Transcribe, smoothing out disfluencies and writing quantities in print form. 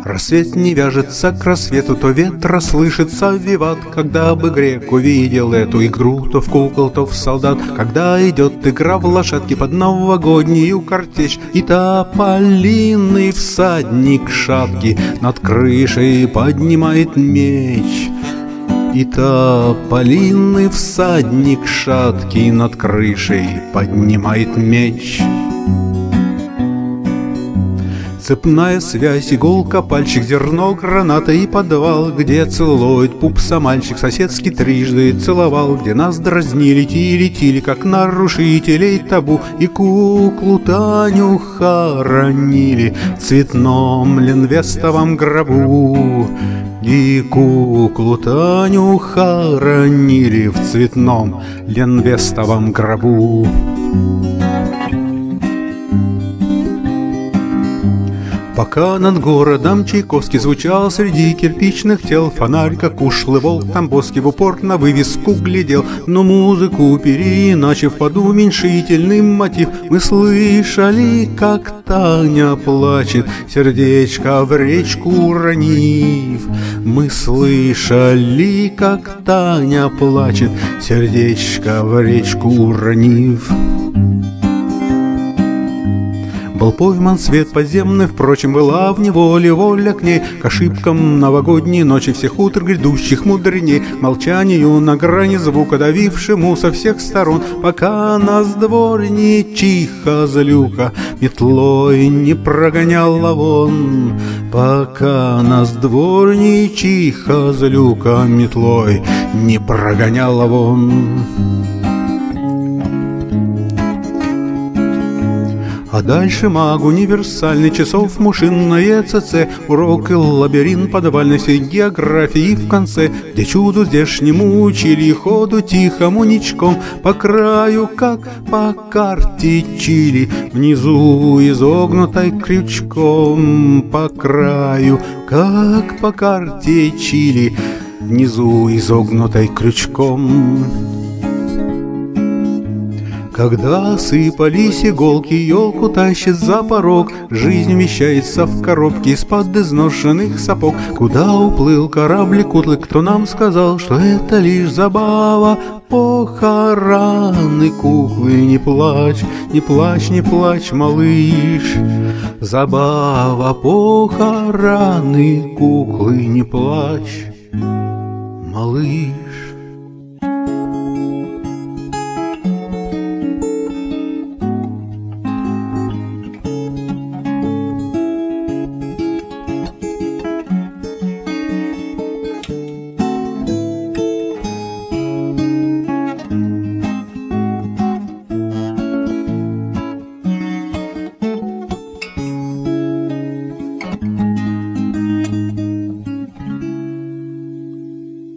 Рассвет не вяжется к рассвету, то ветра слышится виват. Когда бы грек увидел эту игру, то в кукол, то в солдат. Когда идет игра в лошадки под новогоднюю картечь, и тополиный всадник шапки над крышей поднимает меч. И тополиный всадник шаткий над крышей поднимает меч. Цепная связь, иголка, пальчик, зерно, граната и подвал, где целует пупса мальчик, соседский трижды целовал, где нас дразнили, тили, как нарушителей табу, и куклу Таню хоронили в цветном ленвестовом гробу. И куклу Таню хоронили в цветном ленвестовом гробу. Пока над городом Чайковский звучал среди кирпичных тел, фонарь, как ушлый волк Тамбовский, в упор на вывеску глядел. Но музыку переиначив под уменьшительный мотив, мы слышали, как Таня плачет, сердечко в речку уронив. Мы слышали, как Таня плачет, сердечко в речку уронив. Был пойман свет подземный, впрочем, была в неволе воля к ней, к ошибкам новогодней ночи всех утр грядущих мудреней, молчанию на грани звука, давившему со всех сторон, пока нас дворничиха злюка метлой не прогоняла вон. Пока нас дворничиха злюка метлой не прогоняла вон. А дальше маг универсальный, часов мушинное ЦЦ, урок и лабиринт подвальной всей географии в конце, где чуду здешнему учили ходу тихому ничком, по краю, как по карте Чили, внизу изогнутой крючком, по краю, как по карте Чили, внизу изогнутой крючком. Когда сыпались иголки, елку тащит за порог, жизнь вмещается в коробке из-под изношенных сапог. Куда уплыл кораблик утлый, кто нам сказал, что это лишь забава, похороны куклы? Не плачь, не плачь, не плачь, малыш, забава, похороны куклы, не плачь, малыш.